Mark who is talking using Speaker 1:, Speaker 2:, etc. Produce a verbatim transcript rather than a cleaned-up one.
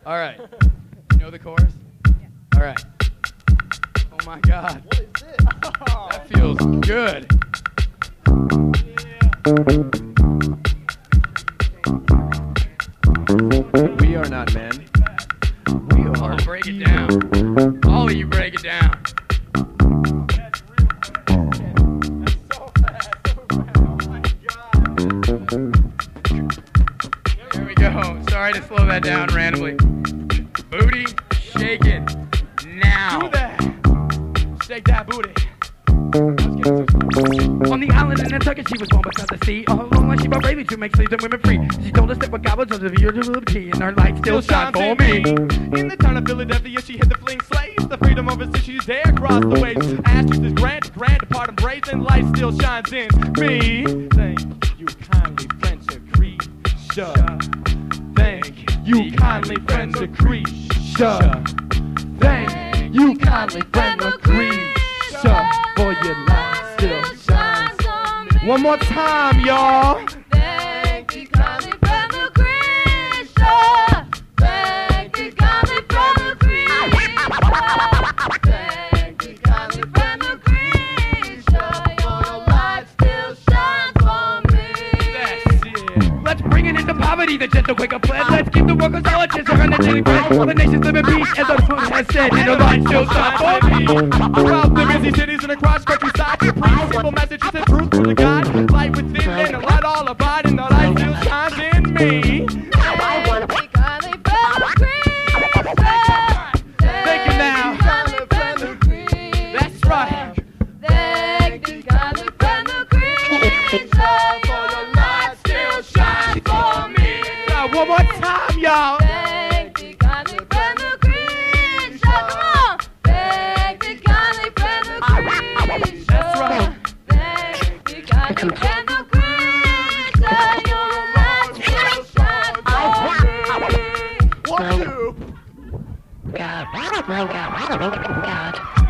Speaker 1: All right. You know the chorus?
Speaker 2: Yeah.
Speaker 1: All right. Oh my God.
Speaker 3: What is this?
Speaker 1: That feels good.
Speaker 4: We are not men. We
Speaker 1: Oh,
Speaker 4: are.
Speaker 1: break it down. All of you break it down.
Speaker 3: That's so fast. So fast. Oh my God.
Speaker 1: There we go. Sorry to slow that down randomly. Booty, shake it now.
Speaker 3: Do that. Shake that booty.
Speaker 1: On the island in Nantucket, she was born beside the sea. All alone, like she brought baby to make slaves and women free. She told us that what God was of the tea, and her light still shines for me.
Speaker 3: In the town of Philadelphia, she hit the fleeing slaves. The freedom of her cities there across the waves. Ashes is grand, grand, apart and brave, and light still shines in me. Thank you kindly, French Lucretia. Thank you kindly, French Lucretia. Thank you kindly, French Lucretia. For your light still shines on me. One more time, y'all.
Speaker 2: Thank you, kindly friend Lucretia. Thank you, kindly friend Lucretia. Thank you, kindly friend Lucretia. Your light still shines on me.
Speaker 3: That's it.
Speaker 1: Let's bring it into poverty, the gentle quick plan. Let's keep the workers all a chance of energetic bread. All the nations live in peace, as our food has said, and the light still shines for me.
Speaker 3: Throughout the busy cities and across countryside, we preach simple messages and truth to the God. Light within and the light all abide, and the light still shines in me.
Speaker 2: Thank you, kindly friend Lucretia.
Speaker 3: Thank you now.
Speaker 2: Kindly friend Lucretia.
Speaker 3: That's right.
Speaker 2: Thank you, kindly friend Lucretia. For your light still shines for me.
Speaker 3: Now one more time, y'all.
Speaker 2: Thank you, kindly friend Lucretia. Come on. Thank you, kindly friend Lucretia.
Speaker 3: That's right.
Speaker 2: Thank you, kindly friend Lucretia. Your light still shines for me.
Speaker 3: One, two.
Speaker 5: God, God, God, God.